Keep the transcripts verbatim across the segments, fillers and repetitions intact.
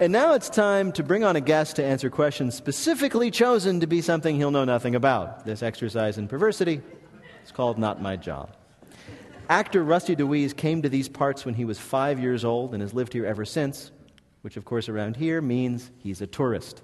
And now it's time to bring on a guest to answer questions specifically chosen to be something he'll know nothing about. This exercise in perversity is called Not My Job. Actor Rusty DeWeese came to these parts when he was five years old and has lived here ever since, which of course around here means he's a tourist.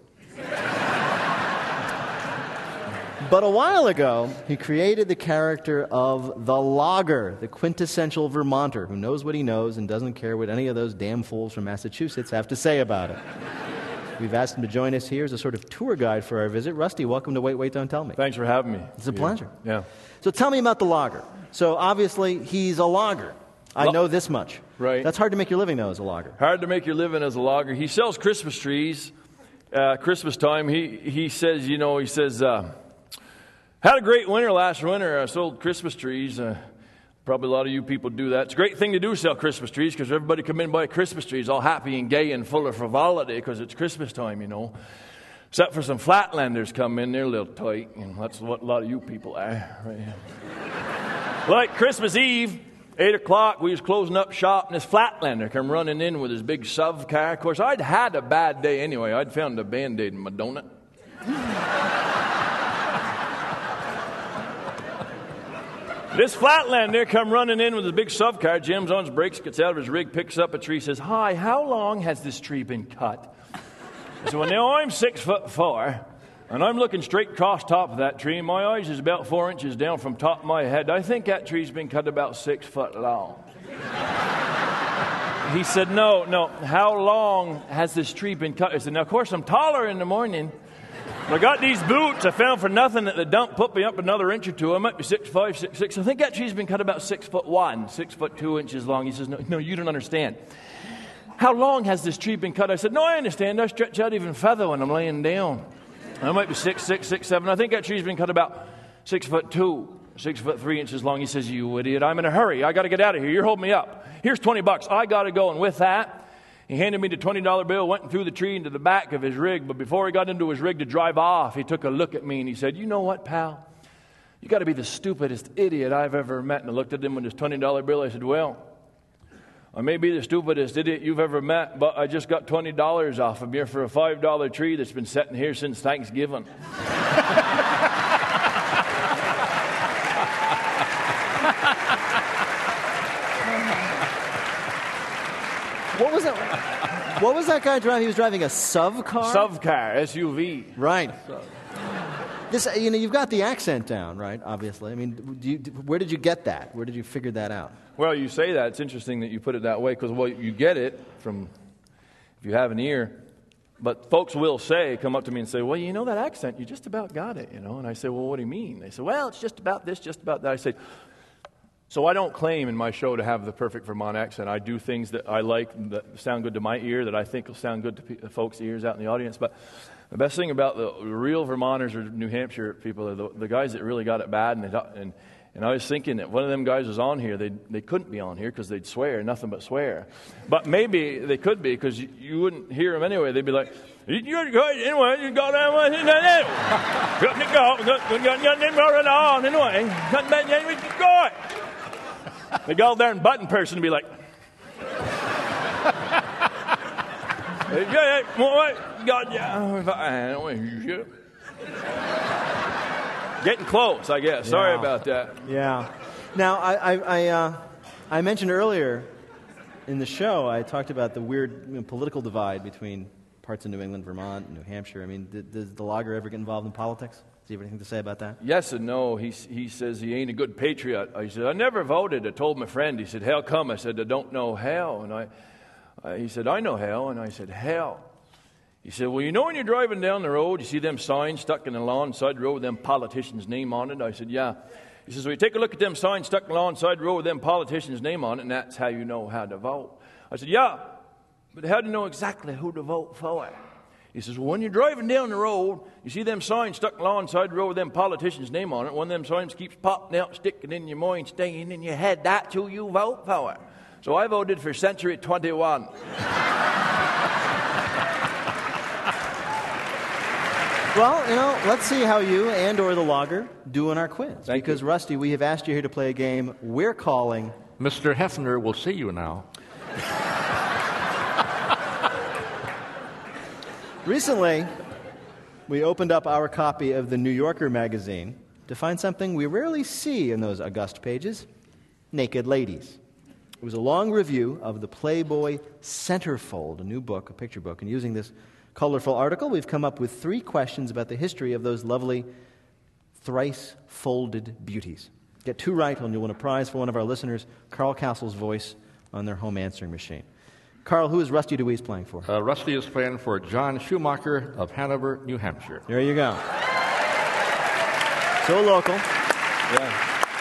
But a while ago, he created the character of the logger, the quintessential Vermonter who knows what he knows and doesn't care what any of those damn fools from Massachusetts have to say about it. We've asked him to join us here as a sort of tour guide for our visit. Rusty, welcome to Wait, Wait, Don't Tell Me. Thanks for having me. It's a yeah. pleasure. Yeah. So tell me about the logger. So obviously, he's a logger. I Lo- know this much. Right. That's hard to make your living, though, as a logger. Hard to make your living as a logger. He sells Christmas trees. Uh, Christmas time, he, he says, you know, he says... Uh, Had a great winter last winter. I sold Christmas trees. Uh, probably a lot of you people do that. It's a great thing to do, sell Christmas trees, because everybody come in and buy Christmas trees all happy and gay and full of frivolity because it's Christmas time, you know. Except for some flatlanders come in, they're a little tight. You know, that's what a lot of you people are. Right? Like Christmas Eve, eight o'clock, we was closing up shop, and this flatlander come running in with his big S U V car. Of course, I'd had a bad day anyway. I'd found a Band-Aid in my donut. This Flatlander come running in with his big S U V car, jams on his brakes, gets out of his rig, picks up a tree, says, "Hi, how long has this tree been cut?" I said, "Well, now I'm six foot four, and I'm looking straight across top of that tree. My eyes is about four inches down from top of my head. I think that tree's been cut about six foot long." He said, "No, no, how long has this tree been cut?" I said, "Now, of course, I'm taller in the morning. I got these boots I found for nothing at the dump, put me up another inch or two. I might be six five, six six. I think that tree's been cut about six foot one, six foot two inches long." He says, no, no, you don't understand. "How long has this tree been cut?" I said, "No, I understand. I stretch out even further when I'm laying down. I might be six six, six seven. I think that tree's been cut about six foot two, six foot three inches long." He says, "You idiot, I'm in a hurry. I got to get out of here. You're holding me up. Here's twenty bucks. I got to go." And with that, he handed me the twenty dollar bill, went through the tree into the back of his rig. But before he got into his rig to drive off, he took a look at me and he said, "You know what, pal? You got to be the stupidest idiot I've ever met." And I looked at him with his twenty dollar bill. I said, "Well, I may be the stupidest idiot you've ever met, but I just got twenty dollars off of you for a five dollar tree that's been sitting here since Thanksgiving." What was that? What was that guy driving? He was driving a S U V car? S U V car, S U V. Right. This, you know, you've got the accent down, right? Obviously. I mean, do you, where did you get that? Where did you figure that out? Well, you say that. It's interesting that you put it that way because, well, you get it from if you have an ear. But folks will say, come up to me and say, "Well, you know that accent, you just about got it, you know." And I say, "Well, what do you mean?" They say, "Well, it's just about this, just about that." I say, so I don't claim in my show to have the perfect Vermont accent. I do things that I like that sound good to my ear, that I think will sound good to pe- folks' ears out in the audience. But the best thing about the real Vermonters or New Hampshire people are the, the guys that really got it bad. And, they, and and I was thinking that one of them guys was on here. They they couldn't be on here because they'd swear, nothing but swear. But maybe they could be because you, you wouldn't hear them anyway. They'd be like, "You're good anyway. You got that one. Couldn't go. Couldn't go on anyway. Couldn't go." The go there and button person would be like, God, yeah. Getting close, I guess. Sorry Yeah. about that. Yeah. Now, I I I, uh, I mentioned earlier in the show, I talked about the weird you know, political divide between parts of New England, Vermont, and New Hampshire. I mean, did, does the logger ever get involved in politics? Does he have anything to say about that? Yes and no. He he says he ain't a good patriot. I said, "I never voted." I told my friend. He said, "How come?" I said, "I don't know how." And I, uh, he said, "I know how." And I said, "How?" He said, "Well, you know when you're driving down the road, you see them signs stuck in the lawn side the road with them politicians' name on it?" I said, "Yeah." He says, "Well, you take a look at them signs stuck in the lawn side the road with them politicians' name on it, and that's how you know how to vote." I said, "Yeah, but how do you know exactly who to vote for?" He says, "Well, when you're driving down the road, you see them signs stuck alongside the road with them politicians' name on it. One of them signs keeps popping out, sticking in your mind, staying in your head. That's who you vote for." So I voted for Century twenty-one. Well, you know, let's see how you and or the logger do in our quiz. Thank because, you. Rusty, we have asked you here to play a game we're calling... Mister Hefner will see you now. Recently, we opened up our copy of the New Yorker magazine to find something we rarely see in those august pages: naked ladies. It was a long review of the Playboy Centerfold, a new book, a picture book. And using this colorful article, we've come up with three questions about the history of those lovely thrice-folded beauties. Get two right, and you'll win a prize for one of our listeners, Carl Castle's voice on their home answering machine. Carl, who is Rusty DeWeese playing for? Uh, Rusty is playing for John Schumacher of Hanover, New Hampshire. There you go. So local. Yeah.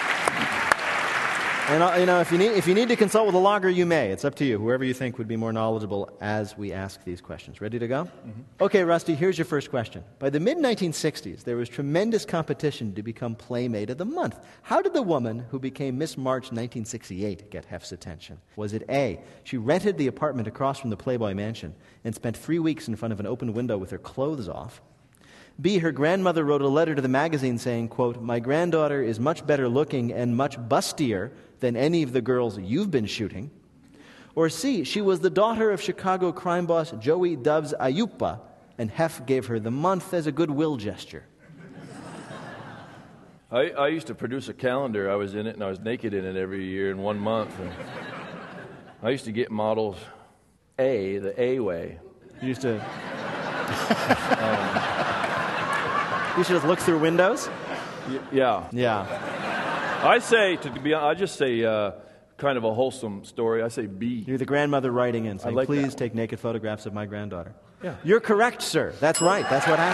And uh, you know, if you need if you need to consult with a logger, you may. It's up to you. Whoever you think would be more knowledgeable as we ask these questions. Ready to go? Mm-hmm. Okay, Rusty. Here's your first question. By the mid nineteen sixties, there was tremendous competition to become Playmate of the Month. How did the woman who became Miss March nineteen sixty-eight get Hef's attention? Was it A, she rented the apartment across from the Playboy Mansion and spent three weeks in front of an open window with her clothes off? B, her grandmother wrote a letter to the magazine saying, quote, "My granddaughter is much better looking and much bustier than any of the girls you've been shooting." Or C, she was the daughter of Chicago crime boss Joey Doves Ayupa, and Hef gave her the month as a goodwill gesture. I, I used to produce a calendar. I was in it, and I was naked in it every year in one month. And I used to get models A, the A way. You used to... um, you should just look through windows? Y- yeah. Yeah. I say, to be honest, I just say uh, kind of a wholesome story. I say B. You're the grandmother writing in saying, like please that. take naked photographs of my granddaughter. Yeah. You're correct, sir. That's right. That's what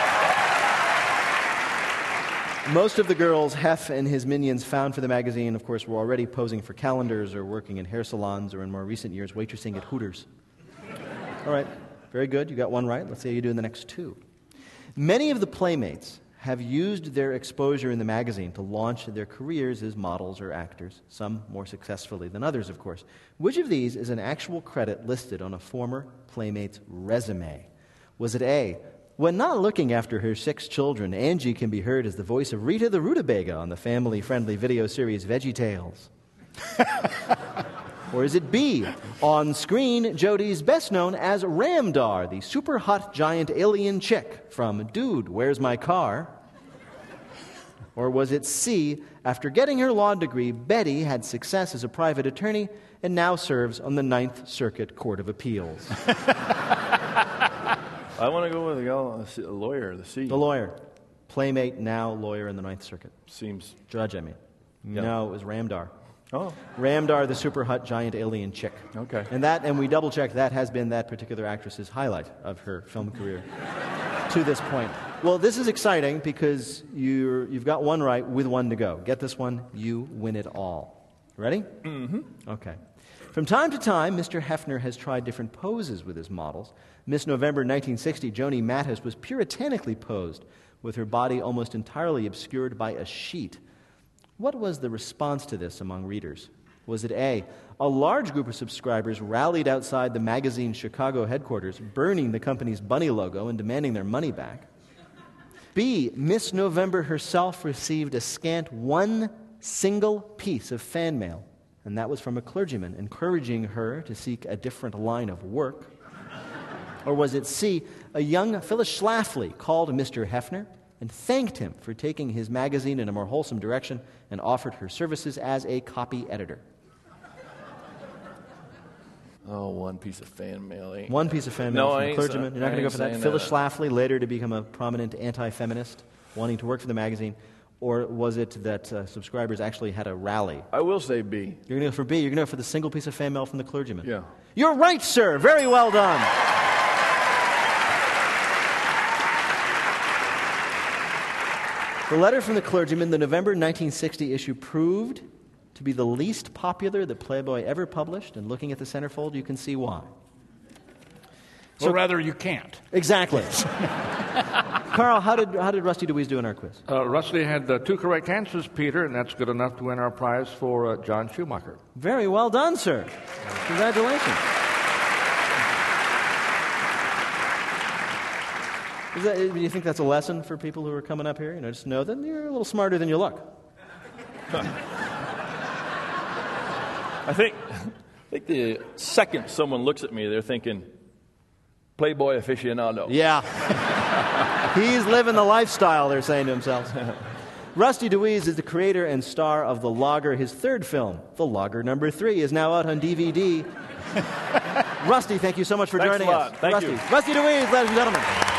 happened. Most of the girls Hef and his minions found for the magazine, of course, were already posing for calendars or working in hair salons or in more recent years, waitressing at Hooters. All right. Very good. You got one right. Let's see how you do in the next two. Many of the Playmates have used their exposure in the magazine to launch their careers as models or actors, some more successfully than others, of course. Which of these is an actual credit listed on a former Playmate's resume? Was it A, when not looking after her six children, Angie can be heard as the voice of Rita the Rutabaga on the family-friendly video series VeggieTales? Or is it B, on screen, Jodie's best known as Ramdar, the super hot giant alien chick from Dude, Where's My Car? Or was it C, after getting her law degree, Betty had success as a private attorney and now serves on the Ninth Circuit Court of Appeals? I want to go with the lawyer, the C. The lawyer. Playmate, now lawyer in the Ninth Circuit. Seems... Judge, I mean. Yeah. No, it was Ramdar. Oh. Ramdar, the super hot giant alien chick. Okay. And that, and we double-checked, that has been that particular actress's highlight of her film career to this point. Well, this is exciting because you're, you've got one right with one to go. Get this one, you win it all. Ready? Mm-hmm. Okay. From time to time, Mister Hefner has tried different poses with his models. Miss November nineteen sixty, Joni Mattis, was puritanically posed with her body almost entirely obscured by a sheet. What was the response to this among readers? Was it A, a large group of subscribers rallied outside the magazine's Chicago headquarters, burning the company's bunny logo and demanding their money back? B, Miss November herself received a scant one single piece of fan mail, and that was from a clergyman encouraging her to seek a different line of work? Or was it C, a young Phyllis Schlafly called Mister Hefner and thanked him for taking his magazine in a more wholesome direction and offered her services as a copy editor? Oh, one piece of fan mail. Ain't One piece of fan mail no, from I a ain't clergyman. sa- You're not I going to go ain't for that? saying Phyllis that. Schlafly, later to become a prominent anti-feminist, wanting to work for the magazine. Or was it that uh, subscribers actually had a rally? I will say B. You're going to go for B. You're going to go for the single piece of fan mail from the clergyman. Yeah. You're right, sir. Very well done. The letter from the clergyman, the November nineteen sixty issue, proved to be the least popular that Playboy ever published, and looking at the centerfold, you can see why. So, or rather, you can't. Exactly. Carl, how did how did Rusty DeWeese do in our quiz? Uh, Rusty had uh, two correct answers, Peter, and that's good enough to win our prize for uh, John Schumacher. Very well done, sir. Congratulations. Is that, do you think that's a lesson for people who are coming up here? You know, just know that you're a little smarter than you look. I think, I think the second someone looks at me, they're thinking, Playboy aficionado. Yeah. He's living the lifestyle, they're saying to themselves. Rusty DeWeese is the creator and star of The Logger. His third film, The Logger Number Three, is now out on D V D. Rusty, thank you so much for Thanks joining a lot. us. Thank Rusty. you. Rusty DeWeese, ladies and gentlemen.